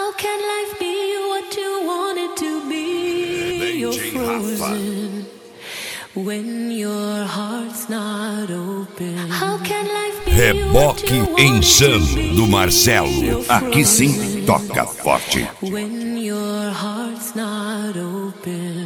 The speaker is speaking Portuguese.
How can life be what you want it to be? You're frozen when your heart's not open. How can life be Reboque Insano do Marcelo. Aqui sim toca forte. when your heart's not open?